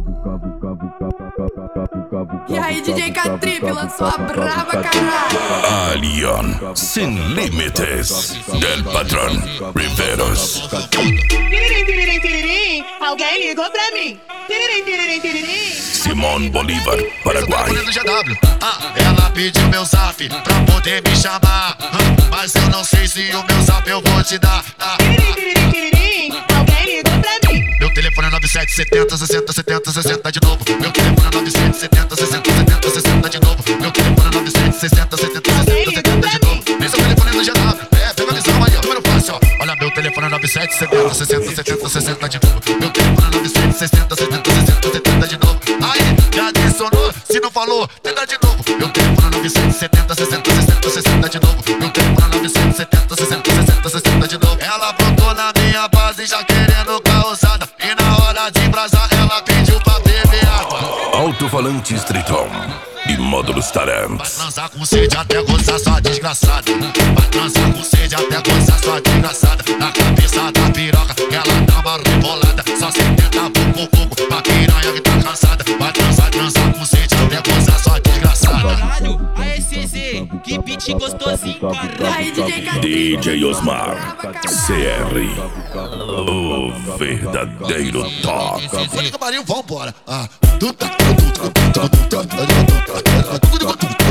E aí, DJ Catripe, lançou a brava, caralho. Alien Sin Límites del Patrón Riveros. Alguém ligou pra mim. Simón Bolívar, Paraguai. Ela pediu meu zap pra poder me chamar, mas eu não sei se o meu zap eu vou te dar. Alguém ligou pra mim. Meu telefone é 9770 60 70 60 de novo. Meu telefone é 9770 60 70 60 de novo. Meu telefone é 9760 70 60 70 de novo. Esse é o telefone do GW. Pega a visão aí, ó, número fácil, ó. Olha, meu telefone é 9770 60 70 60 de novo. Meu telefone é 9760 70 60 70 de novo. Aí, já adicionou? Se não falou, tenta de novo. Meu telefone é 9770 60 60 60 de novo. Meu telefone é 9770 60 60 60 de novo. Ela brotou na minha base já querendo causada. E na hora de embrasar ela pediu pra beber água. Alto-falante Streeton e módulos Vai Tarantes. transar com sede até gozar sua desgraçada. Vai transar com sede até gozar sua desgraçada. Na cabeça da piroca ela dá uma rebolada. Só 70 pouco pra piranha que tá cansada. Vai transar com sede até gozar sua desgraçada. Caralho, a SCZ, que beat gostosinho, E aí, caralho. DJ Catripe, DJ Osmar CR, o verdadeiro top. Olha que pariu, vambora.